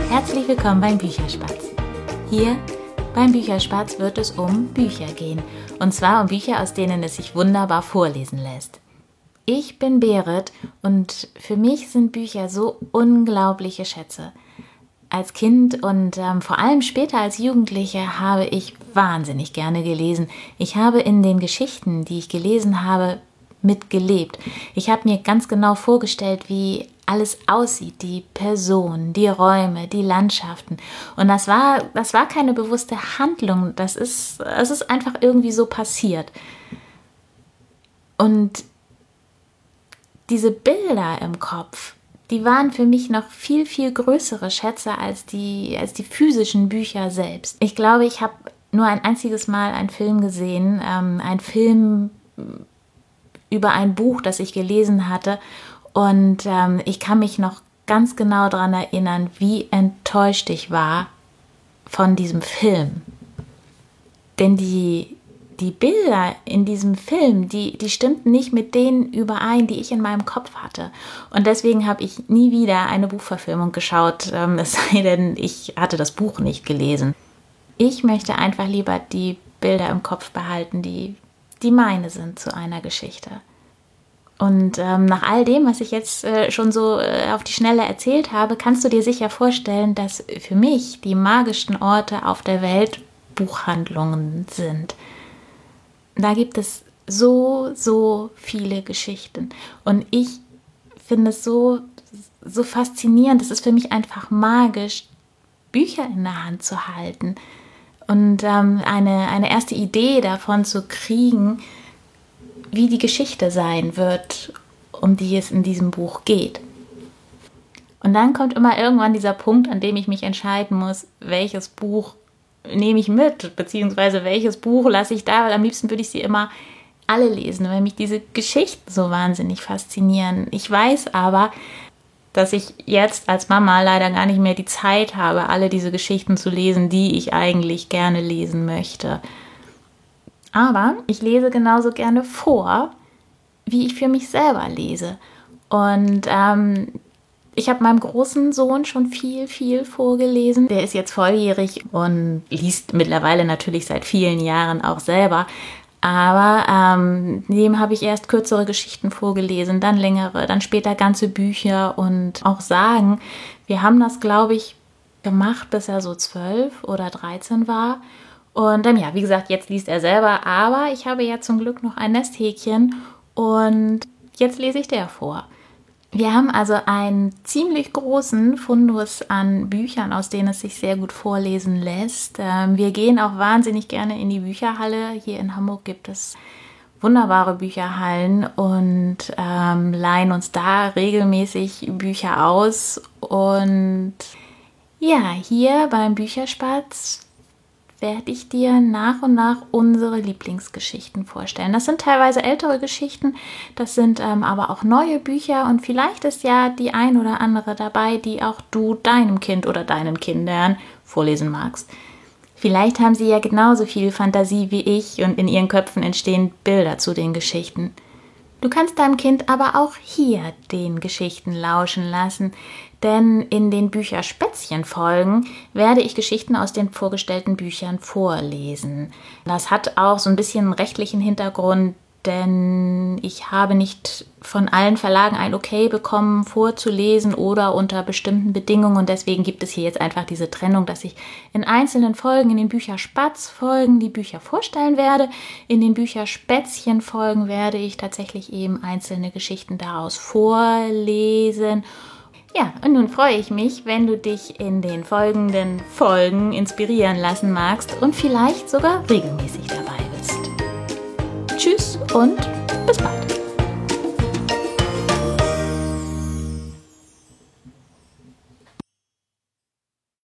Herzlich willkommen beim Bücherspatz. Hier beim Bücherspatz wird es um Bücher gehen. Und zwar um Bücher, aus denen es sich wunderbar vorlesen lässt. Ich bin Berit und für mich sind Bücher so unglaubliche Schätze. Als Kind und vor allem später als Jugendliche habe ich wahnsinnig gerne gelesen. Ich habe in den Geschichten, die ich gelesen habe, mitgelebt. Ich habe mir ganz genau vorgestellt, wie alles aussieht, die Personen, die Räume, die Landschaften. Und das war keine bewusste Handlung, es ist einfach irgendwie so passiert. Und diese Bilder im Kopf, die waren für mich noch viel, viel größere Schätze als die physischen Bücher selbst. Ich glaube, ich habe nur ein einziges Mal einen Film gesehen, ein Film über ein Buch, das ich gelesen hatte. Und ich kann mich noch ganz genau daran erinnern, wie enttäuscht ich war von diesem Film. Denn die Bilder in diesem Film, die stimmten nicht mit denen überein, die ich in meinem Kopf hatte. Und deswegen habe ich nie wieder eine Buchverfilmung geschaut, es sei denn, ich hatte das Buch nicht gelesen. Ich möchte einfach lieber die Bilder im Kopf behalten, die meine sind zu einer Geschichte. Und nach all dem, was ich jetzt schon so auf die Schnelle erzählt habe, kannst du dir sicher vorstellen, dass für mich die magischsten Orte auf der Welt Buchhandlungen sind. Da gibt es so viele Geschichten. Und ich finde es so faszinierend. Es ist für mich einfach magisch, Bücher in der Hand zu halten und eine erste Idee davon zu kriegen, wie die Geschichte sein wird, um die es in diesem Buch geht. Und dann kommt immer irgendwann dieser Punkt, an dem ich mich entscheiden muss, welches Buch nehme ich mit, beziehungsweise welches Buch lasse ich da, weil am liebsten würde ich sie immer alle lesen, weil mich diese Geschichten so wahnsinnig faszinieren. Ich weiß aber, dass ich jetzt als Mama leider gar nicht mehr die Zeit habe, alle diese Geschichten zu lesen, die ich eigentlich gerne lesen möchte. Aber ich lese genauso gerne vor, wie ich für mich selber lese. Und ich habe meinem großen Sohn schon viel vorgelesen. Der ist jetzt volljährig und liest mittlerweile natürlich seit vielen Jahren auch selber. Aber dem habe ich erst kürzere Geschichten vorgelesen, dann längere, dann später ganze Bücher und auch Sagen. Wir haben das, glaube ich, gemacht, bis er so 12 oder 13 war. Und ja, wie gesagt, jetzt liest er selber, aber ich habe ja zum Glück noch ein Nesthäkchen und jetzt lese ich der vor. Wir haben also einen ziemlich großen Fundus an Büchern, aus denen es sich sehr gut vorlesen lässt. Wir gehen auch wahnsinnig gerne in die Bücherhalle. Hier in Hamburg gibt es wunderbare Bücherhallen und leihen uns da regelmäßig Bücher aus. Und ja, hier beim Bücherspatz werde ich dir nach und nach unsere Lieblingsgeschichten vorstellen. Das sind teilweise ältere Geschichten, das sind aber auch neue Bücher und vielleicht ist ja die ein oder andere dabei, die auch du deinem Kind oder deinen Kindern vorlesen magst. Vielleicht haben sie ja genauso viel Fantasie wie ich und in ihren Köpfen entstehen Bilder zu den Geschichten. Du kannst deinem Kind aber auch hier den Geschichten lauschen lassen, denn in den Bücherspätzchen-Folgen werde ich Geschichten aus den vorgestellten Büchern vorlesen. Das hat auch so ein bisschen einen rechtlichen Hintergrund, denn ich habe nicht von allen Verlagen ein Okay bekommen, vorzulesen oder unter bestimmten Bedingungen. Und deswegen gibt es hier jetzt einfach diese Trennung, dass ich in einzelnen Folgen, in den Bücherspatz-Folgen die Bücher vorstellen werde. In den Bücherspätzchen-Folgen werde ich tatsächlich eben einzelne Geschichten daraus vorlesen. Ja, und nun freue ich mich, wenn du dich in den folgenden Folgen inspirieren lassen magst und vielleicht sogar regelmäßig dabei bist. Tschüss und bis bald.